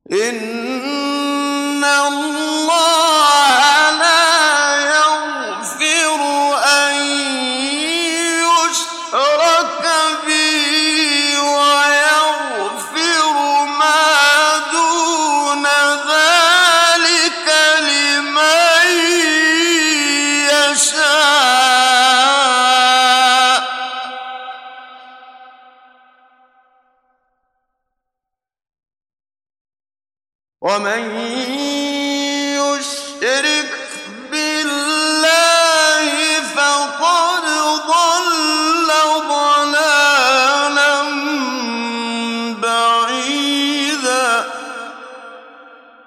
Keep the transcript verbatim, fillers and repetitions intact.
إِنَّ اللَّهَ لَا يَغْفِرُ أَن يُشْرَكَ بِهِ وَيَغْفِرُ مَا دُونَ ذَٰلِكَ لِمَن يَشَاءُ ۚ وَمَن يُشْرِكْ بِاللَّهِ